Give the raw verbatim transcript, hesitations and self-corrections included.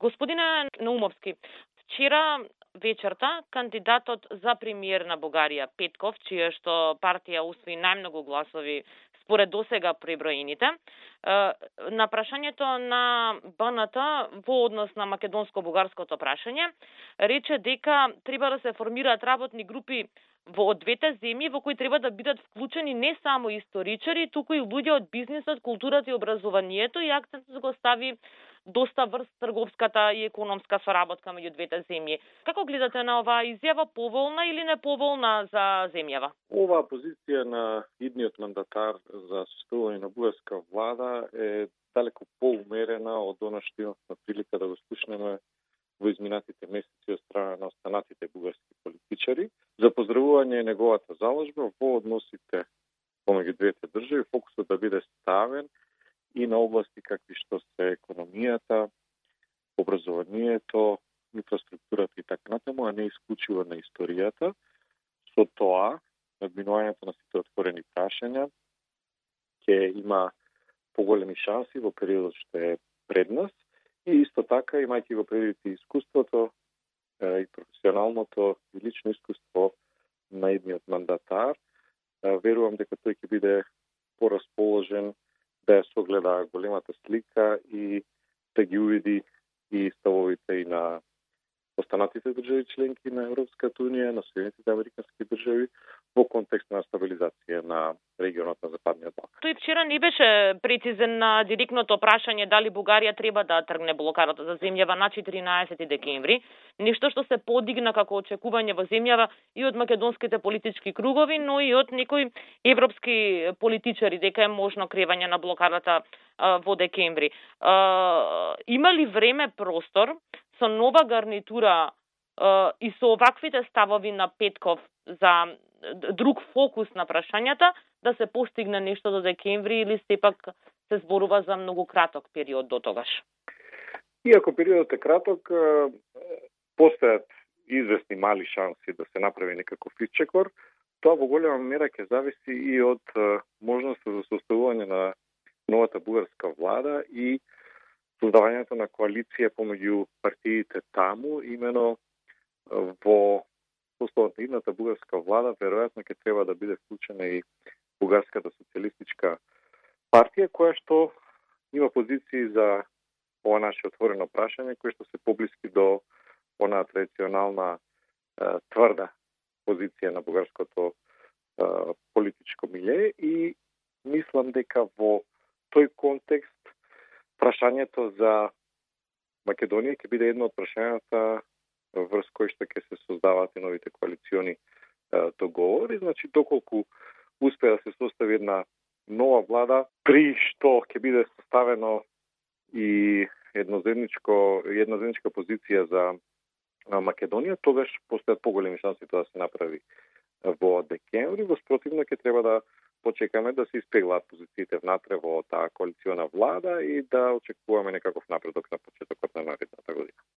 Господине Наумовски, вчера вечерта кандидатот за премиер на Бугарија Петков, чија што партија усвои најмногу гласови според досега преброените, на прашањето на Б Н Т во однос на македонско-бугарското прашање, рече дека треба да се формираат работни групи во двете земји во кои треба да бидат вклучени не само историчари, туку и луѓе од бизнисот, културата и образованието, и акцентот го стави доста врз трговската и економска соработка меѓу двете земји. Како гледате на оваа изјава, поволна или неповолна за земјава? Оваа позиција на идниот мандатар за составување на бугарска влада е далеко поумерена од она што имавме прилика да го слушнеме во изминатите месеци од страна на останатите бугарски политичари. За поздравување е неговата заложба во односите помеѓу двете држави, фокусот да биде ставен и на области какви што се економијата, образованието, инфраструктурата и така натаму, а не исклучиво на историјата. Со тоа, надминувањето на сите отворени прашања ќе има поголеми шанси во периодот што е пред нас и исто така, имајќи го предвид и искуството и професионалното и лично искуство на идниот мандатар, верувам дека тој ќе биде порасположен да ја согледа големата слика и да ги увиди и ставовите и на останатите држави членки на Европската унија, на Соединетите американски држави во контекст на стабилизација на регионот на Западниот Балкан. Тој вчера не беше прецизен на директното прашање дали Бугарија треба да тргне блокадата за земјава на четиринаесети декември, нешто што се подигна како очекување во земјава и од македонските политички кругови, но и од некои европски политичари дека е можно кревање на блокадата а, во декември. А, има ли време, простор со нова гарнитура а, и со оваквите ставови на Петков за друг фокус на прашањата да се постигне нешто до декември или сепак се зборува за многу краток период до тогаш? Иако периодот е краток, постојат известни мали шанси да се направи некаков исчекор, тоа во голема мера ќе зависи и од можноста за составување на новата бугарска влада и создавањето на коалиција помеѓу партиите таму, имено во составот на идната бугарска влада, веројатно ќе треба да биде вклучена и Бугарската социјалистичка партија, која што има позиции за ова наше отворено прашање, кои што се поблиски до онаа традиционална е, тврда позиција на бугарското е, политичко милје и мислам дека во тој контекст прашањето за Македонија ќе биде едно од прашањата врз кои што ќе се создаваат и новите коалициони е, договори. Значи, доколку успее да се состави една нова влада, при што ќе биде составено и едноземничко, една земничка позиција за Македонија, тогаш постојат поголеми шанси тоа да се направи во декември. Во спротивно ќе треба да почекаме да се испеглаат позициите внатре во таа коалициона влада и да очекуваме некаков напредок на почетокот на наредната година.